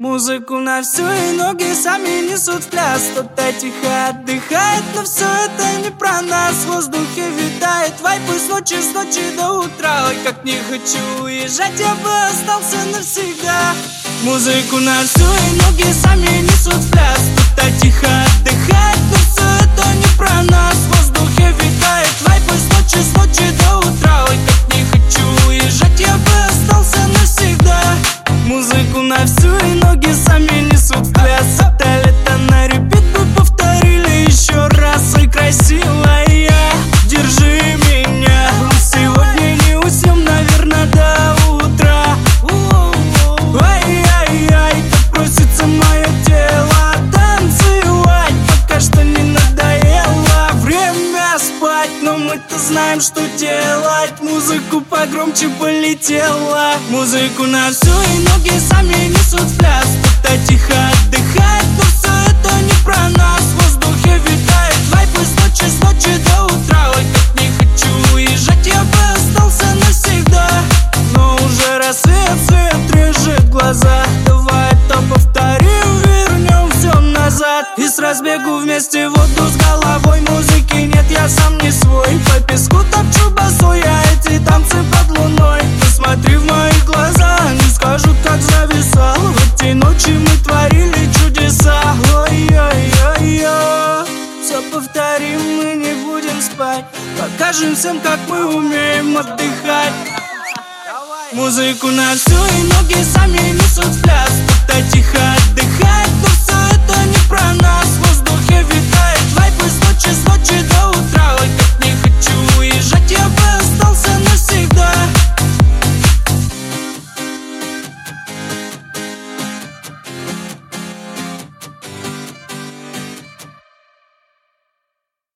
Музыку на всю, и ноги сами несут в пляс. Кто-то тихо отдыхает, но все это не про нас. В воздухе витает вайб, и с ночи до утра. Ой, как не хочу уезжать, я бы остался навсегда. Музыку на всю, и ноги сами несут в пляс. Кто-то тихо отдыхает, но все это не про нас. В воздухе витает вайб, и с ночи до утра. Ой, как не хочу уезжать, я бы остался навсегда. Музыку на всю, и ноги сами несут в пляс. Это лето на репит мы повторили еще раз. Ой, красивая, держи меня. Мы сегодня не уснем, наверное, до утра. Ай-яй-яй, так просится мое тело танцевать, пока что не надоело. Время спать, но мы-то знаем, что делать. Музыку погромче полетела. Музыку на всю, и ноги сами несут в пляс. Кто-то тихо отдыхает, но все это не про нас. В воздухе витает вайб, и с ночи до утра. Ой, как не хочу уезжать, я бы остался навсегда. Но уже рассвет, свет режет глаза. Давай это повторим, вернем все назад. И с разбегу вместе в воду с головой. Музыки нет, я сам не свой. По песку топчу босой, я эти танцы под луной. Посмотри в мои глаза, они скажут, как зависал. В эти ночи мы творили чудеса. Ой-ой-ой-ой. Все повторим, мы не будем спать. Покажем всем, как мы умеем отдыхать. Музыку на всю, и ноги сами несут в пляс.